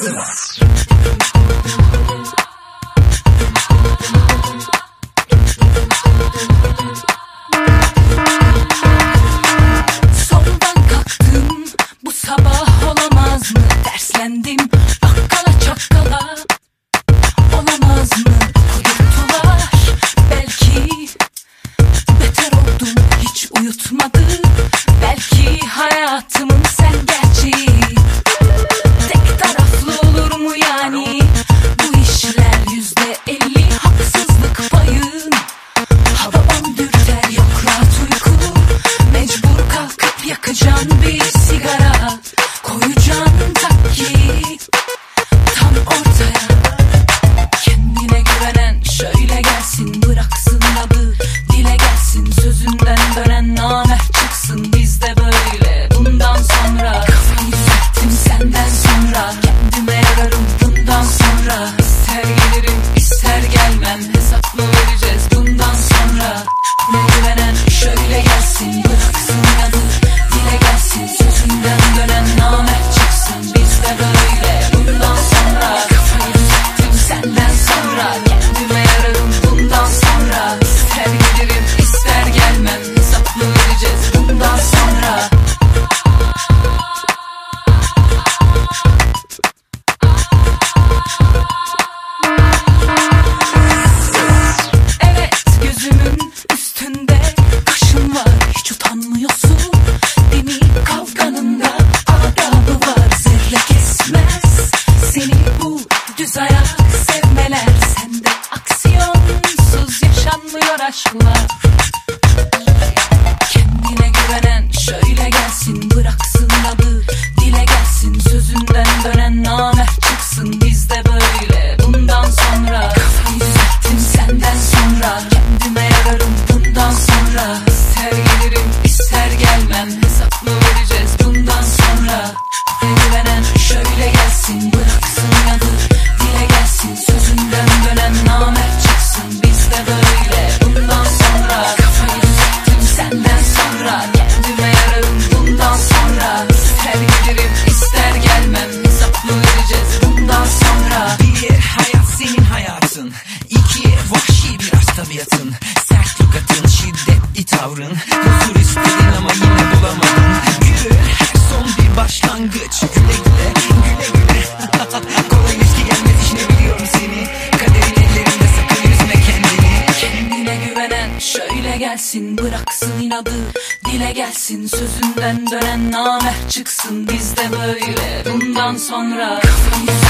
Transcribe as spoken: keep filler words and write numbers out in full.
Sonradan kalktım, bu sabah olamaz mı? Derslendim, bakkala çakkala. Olamaz mı? Uyuttular belki. Beter oldum, hiç uyutmadı. Belki hayatımın sen gerçeği. Tek taraflı olur mu yani? Bu işler yüzde elli haksızlık payın. Babam dürter, yok rahat uyku. Mecbur kalkıp yakacağım bir sigara. Koyacağım takki tam ortaya. Kendine güvenen şöyle gelsin, bıraksın adı dile gelsin. Sözünden dönen namert çıksın, bizde böyle bundan sonra. Kafayı düzelttim senden sonra, kendime yararım bundan sonra. İster gelirim ister gelmem, hesap mı vereceğiz bundan sonra? Ne güvenen şöyle gelsin, bıraksın adı dile gelsin. Sözünden dönen namert çıksın, bizde böyle bundan sonra. Kafayı düzelttim senden sonra, kendime yararım bundan sonra. İster gelirim ister gelmem, hesap mı vereceğiz bundan sonra? Evet, gözümün üstünde kaşın var, hiç utanmıyorsun değil mi? Kavganında adabı var, zerre kesmez seni bu düz ayak sevmeler. Sende aksiyonsuz yaşanmıyor aşklar. Kendine güvenen şöyle gelsin, bıraksın adı dile gelsin. Sözünden dönen namert çıksın, bizde böyle bundan sonra. Kafayı düzelttim senden sonra, kendime yararım bundan sonra. İster gelirim ister gelmem, hesap mı vereceğiz bundan sonra? Güvenen şöyle gelsin, bıraksın adı dile gelsin. Sözünden dönen namert çıksın, bizde böyle bundan sonra. Kafayı düzelttim senden sonra, kendime yararım bundan sonra. İster gelirim ister gelmem, hesap mı vereceğiz bundan sonra? Bir, hayat senin hayatın. İki, vahşi biraz tabiatın. Sert lügatın, şiddetli tavrın. Huzur istedin ama yine bulamadın. Yürü, her son bir başlangıç. Güle güle, güle güle. Kolay ilişki gelmez işine, biliyorum seni. Kaderin ellerinde, sakın üzme kendini. Kendine güvenen şöyle gelsin, bıraksın inadı dile gelsin. Sözünden dönen namert çıksın, bizde böyle bundan sonra. Kafayı